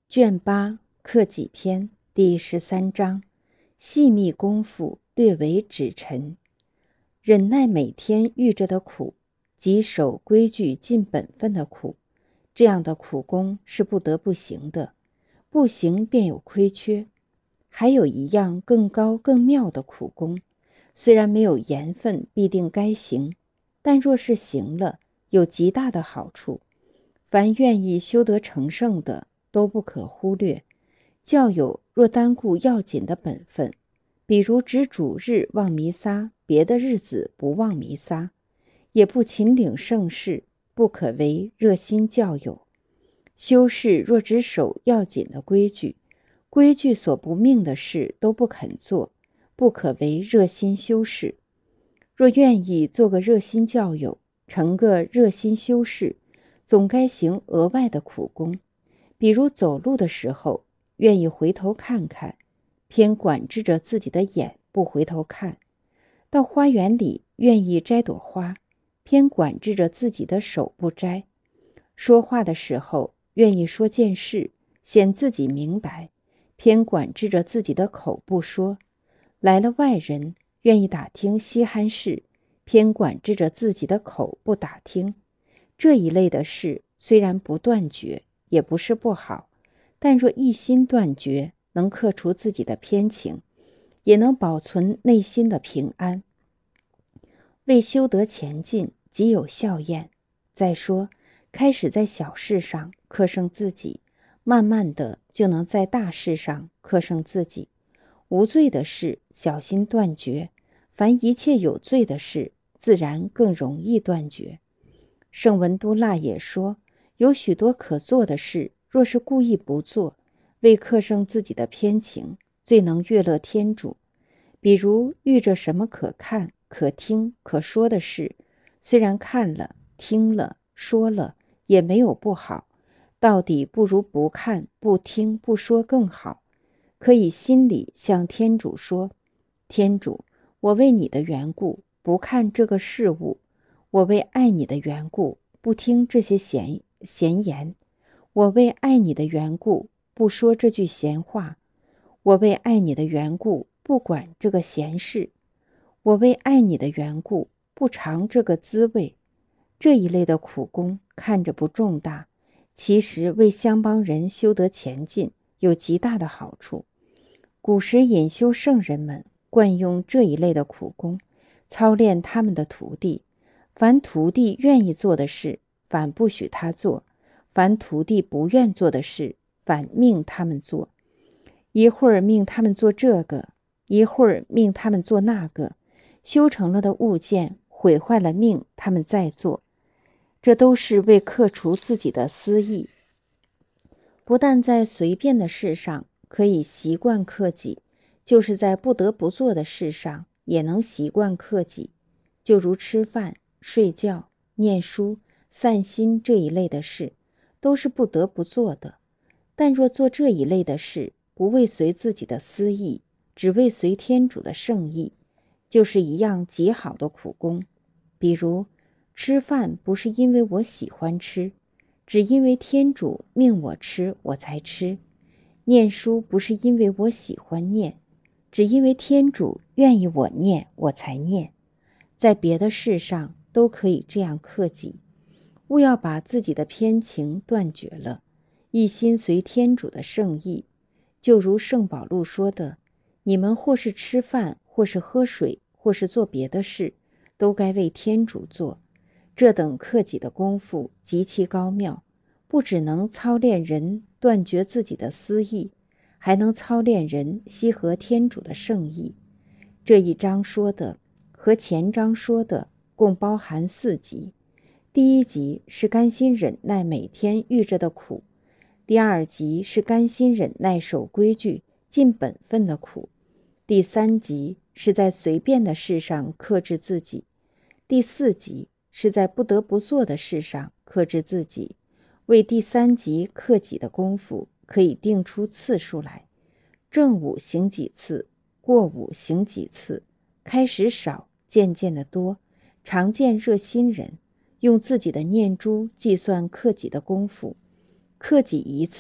卷8克己篇第13章，细密功夫略为指陈。忍耐每天遇着的苦，即守规矩尽本分的苦，这样的苦功是不得不行的，不行便有亏缺。还有一样更高更妙的苦功，虽然没有盐分必定该行，但若是行了，有极大的好处。凡愿意修得成圣的，都不可忽略。教友若单顾要紧的本分，比如只主日望弥撒，别的日子不望弥撒，也不勤领圣事，不可为热心教友。修士若只守要紧的规矩，规矩所不命的事都不肯做，不可为热心修士。若愿意做个热心教友，成个热心修士，总该行额外的苦功。比如走路的时候，愿意回头看看，偏管制着自己的眼不回头看；到花园里愿意摘朵花，偏管制着自己的手不摘；说话的时候愿意说件事，显自己明白，偏管制着自己的口不说；来了外人，愿意打听稀罕事，偏管制着自己的口不打听。这一类的事虽然不断绝，也不是不好，但若一心断绝，能克除自己的偏情，也能保存内心的平安，为修德前进极有效验。再说，开始在小事上克胜自己，慢慢的就能在大事上克胜自己。无罪的事小心断绝，凡一切有罪的事，自然更容易断绝。圣文都腊也说，有许多可做的事，若是故意不做，为克胜自己的偏情，最能悦乐天主。比如遇着什么可看、可听、可说的事，虽然看了、听了、说了，也没有不好，到底不如不看、不听、不说更好。可以心里向天主说：天主，我为你的缘故不看这个事物，我为爱你的缘故不听这些闲言，我为爱你的缘故不说这句闲话，我为爱你的缘故不管这个闲事，我为爱你的缘故不尝这个滋味。这一类的苦功看着不重大，其实为乡邦人修得前进有极大的好处。古时隐修圣人们惯用这一类的苦功，操练他们的徒弟。凡徒弟愿意做的事，反不许他做；凡徒弟不愿做的事，反命他们做。一会儿命他们做这个，一会儿命他们做那个，修成了的物件毁坏了命他们再做。这都是为克除自己的私意。不但在随便的事上可以习惯克己，就是在不得不做的事上也能习惯克己。就如吃饭、睡觉、念书、散心这一类的事，都是不得不做的。但若做这一类的事，不为随自己的私意，只为随天主的圣意，就是一样极好的苦功。比如吃饭不是因为我喜欢吃，只因为天主命我吃我才吃；念书不是因为我喜欢念，只因为天主愿意我念我才念。在别的事上都可以这样克己，勿要把自己的偏情断绝了，一心随天主的圣意。就如圣保禄说的，你们或是吃饭，或是喝水，或是做别的事，都该为天主做。这等克己的功夫极其高妙，不只能操练人断绝自己的私意，还能操练人羈合天主的圣意。这一章说的和前章说的共包含4集。第1集是甘心忍耐每天遇着的苦，第2集是甘心忍耐守规矩尽本分的苦，第3集是在随便的事上克制自己，第4集是在不得不做的事上克制自己。为第3集克己的功夫可以定出次数来，正午行几次，过午行几次，开始少，渐渐的多。常见热心人用自己的念珠计算克己的功夫，克己1次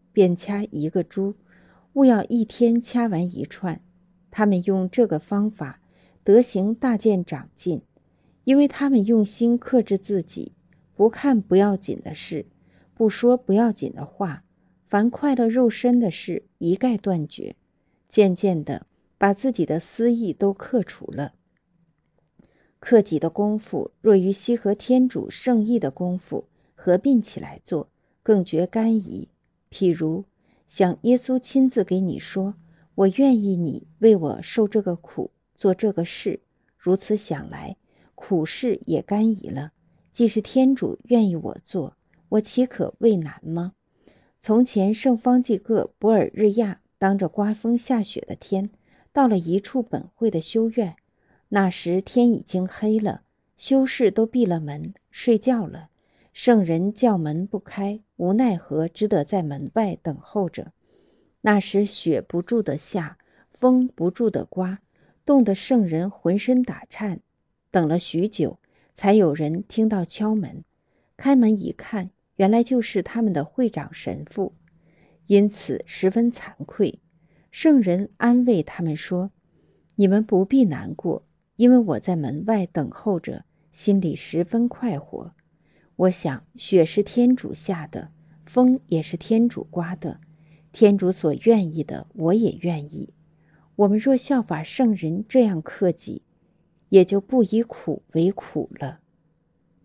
便掐一个猪，务要一天掐完一串。他们用这个方法，德行大见长进，因为他们用心克制自己，不看不要紧的事，不说不要紧的话，凡快乐肉身的事一概断绝，渐渐的把自己的私意都克除了。克己的功夫若与羲和天主圣意的功夫合并起来做，更觉甘饴。譬如想耶稣亲自给你说，我愿意你为我受这个苦，做这个事，如此想来，苦事也甘饴了。既是天主愿意我做，我岂可畏难吗？从前圣方济各博尔日亚当着刮风下雪的天，到了一处本会的修院。那时天已经黑了，修士都闭了门睡觉了。圣人叫门不开，无奈何只得在门外等候着。那时雪不住的下，风不住的刮，冻得圣人浑身打颤。等了许久，才有人听到敲门。开门一看，原来就是他们的会长神父，因此十分惭愧。圣人安慰他们说，你们不必难过，因为我在门外等候着，心里十分快活。我想雪是天主下的，风也是天主刮的，天主所愿意的我也愿意。我们若效法圣人这样克己，也就不以苦为苦了。